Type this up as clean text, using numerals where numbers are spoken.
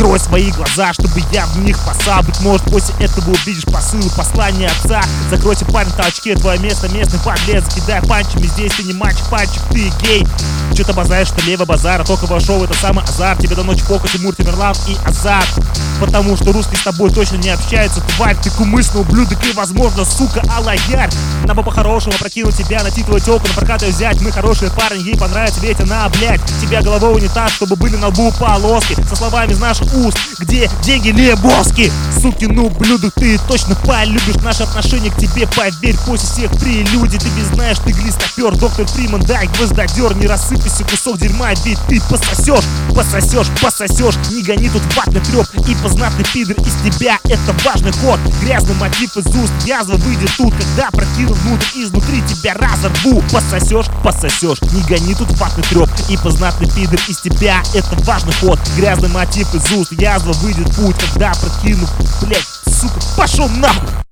Открой свои глаза, чтобы я в них посал. Быть может, после этого увидишь посыл и послание отца. Закройся, парень, в толчке, твое место, местный подлец. Закидай панчами, здесь ты не мальчик-пальчик, ты гей. Чё-то базаришь, что лево базара. Только вошел в это самый азарт. Тебе до ночи пока Тимур, Тамерлан и Азат. Потому что русский с тобой точно не общается, тварь. Ты кумысный ублюдок и, возможно, сука, алаярь. Надо бы по-хорошему опрокинуть тебя, найти твою тёлку, на прокат её взять. Мы хорошие парни, ей понравится, ведь она, блядь, тебя головой унитаз, чтобы были на лбу полоски. Со словами из наших уст, где деньги лебоски. Сукин ублюдок, ты точно полюбишь наши отношения к тебе, поверь, после всех прелюдий. Ты ведь знаешь, ты глистопер, доктор Фриман, дай гвоздодер. Не рассыпайся, кусок дерьма, ведь ты пососешь, пососешь, пососешь. Не гони тут ватный трёп и познатный пидор из тебя. Это важный ход, грязный мотив из уст. Язва выйдет тут, когда прокину внутрь, изнутри тебя разорву. Пососешь, пососешь, не гони тут ватный трёп и познатный пидор из тебя. Это важный ход, грязный мотив из уст. Язва выйдет путь, когда прокину, блять, сука, пошел нахуй.